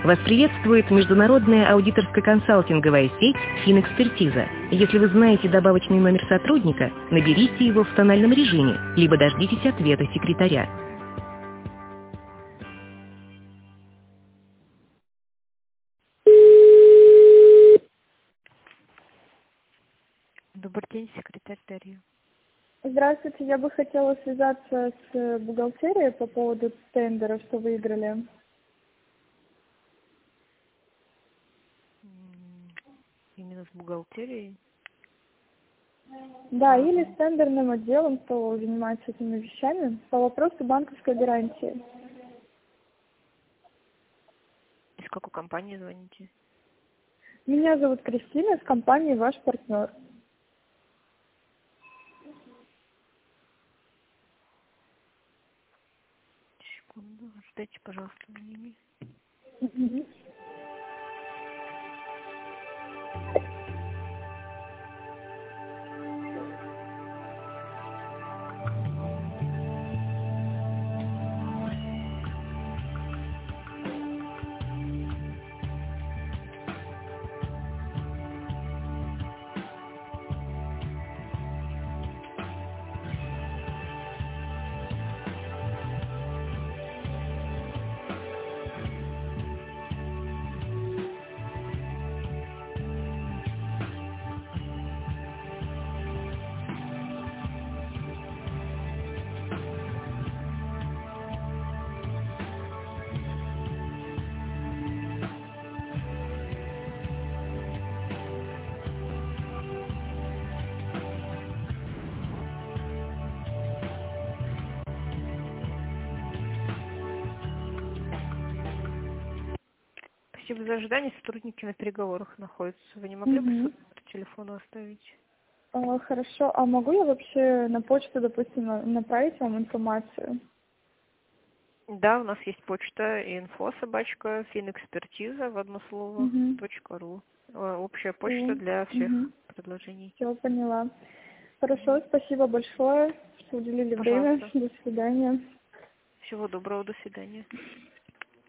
Вас приветствует международная аудиторско-консалтинговая сеть «Финэкспертиза». Если вы знаете добавочный номер сотрудника, наберите его в тональном режиме, либо дождитесь ответа секретаря. Добрый день, секретарь Дарья. Здравствуйте, я бы хотела связаться с бухгалтерией по поводу тендера, что выиграли. Именно с бухгалтерией? Да, или с тендерным отделом, кто занимается этими вещами, по вопросу банковской гарантии. Из какой компании звоните? Меня зовут Кристина, с компании «Ваш партнер». Секунду, ждите, пожалуйста, меня. Мгм. Спасибо за ожидание. Сотрудники на переговорах находятся. Вы не могли бы Мгм. свой номер телефона оставить? Хорошо, а могу я вообще на почту, допустим, направить вам информацию? Да, у нас есть почта info@finexpertiza в одно слово Угу. .ру. Общая почта для всех Угу. предложений. Все, поняла. Хорошо, спасибо большое, что уделили время. Пожалуйста. До свидания. Всего доброго, до свидания.